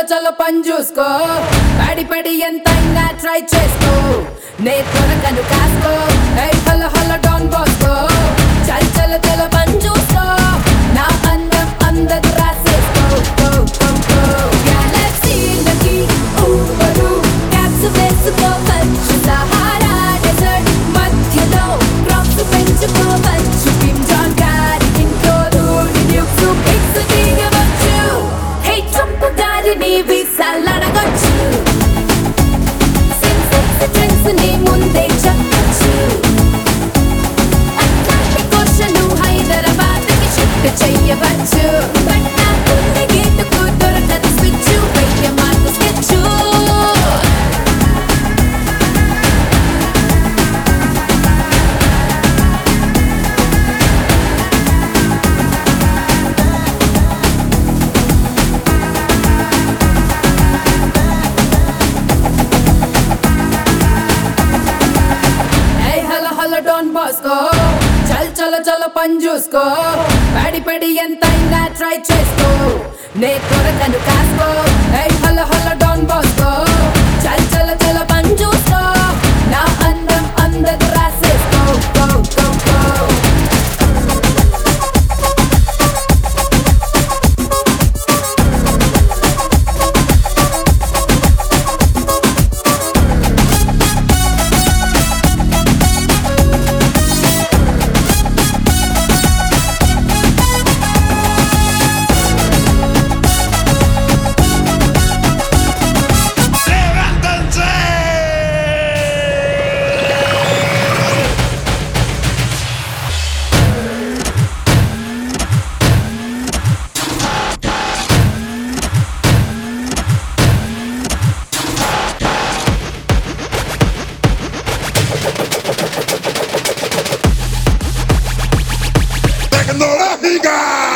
చలో పని చూసుకో పడి పడి ఎంతైనా ట్రై చేసుకో నే త్వరగను కాసుకో hi hello hello Don Bosco చల్ చలో చలో పని చూసుకో నా అందం అందదు రాసేసుకో గో గో గో గెలాక్సీలకి ఊబరు క్యాప్స్ వేసుకో మంచు సహారా డెజర్ట్ మధ్యలో క్రాప్స్ పెంచుకోవచ్చు కిమ్ జాన్ గారి ఇంట్లో రూడి డ్యూక్స్ పిక్స్ దిగవచ్చు హే ట్రంప్ గారిని వీసాలడగొచ్చు సెన్సెక్స్ ట్రెండ్స్ ని ముందే చెప్పచ్చు అట్లాంటిక్ ఓషన్ హైదరాబాద్ కి షిఫ్ట్ చెయ్యవచ్చు బట్ నాకున్న గేటుకు దొరకదు స్విచ్ వెయ్య mark sketch Hey, hello, hello, Don Bosco. చల్ చలో చలో పని చూసుకో పడి పడి ఎంతైనా ట్రై చేసుకో నే త్వరగను కాసుకో hi hello hello Don Bosco చల్ చలో చలో పని చూసుకో నా అందం అందదు రాసేసుకో గో గో గో Tecnológica.